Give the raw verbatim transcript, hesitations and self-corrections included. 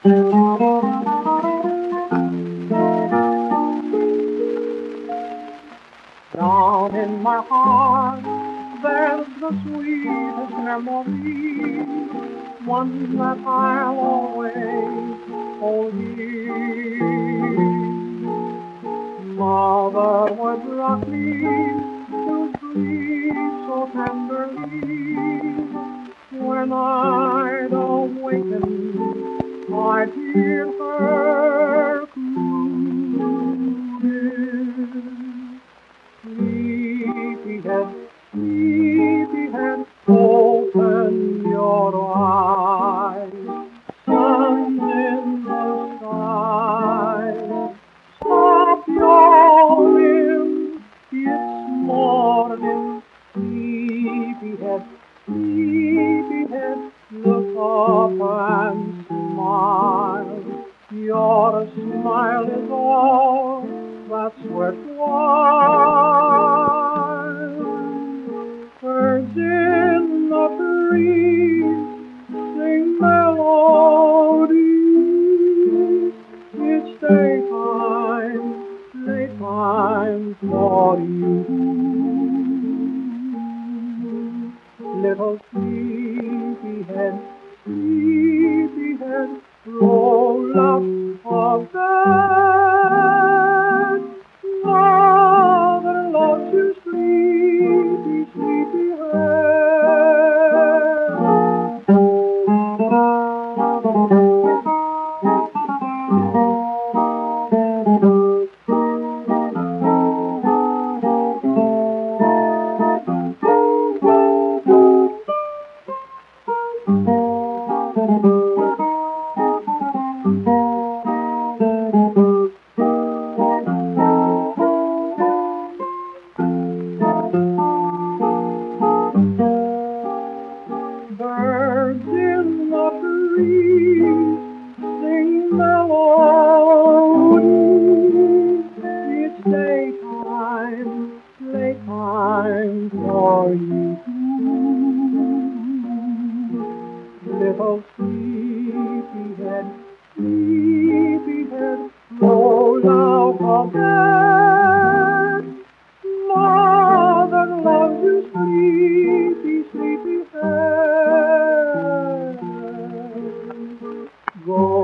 Down in my heart, there's the sweetest memory, one that I'll always hold dear. Mother would rock me to sleep so tenderly. When I'd awaken, I'd hear her cooing. Sleepyhead, sleepyhead, open your eyes. Sun's in the sky. Stop yawning, it's morning. Sleepyhead, sleepyhead, look up and smile. Your smile is all that's worthwhile. Birds in the trees sing melodies. It's daytime, playtime for you. Little sleepyhead, sleepyhead, roll up of bed. Mother loves you, sleepy, birds in the trees sing melodies. It's daytime, playtime for you. Little sleepyhead, sleepyhead, roll out of bed. Mother loves you, sleepy, sleepy head. Go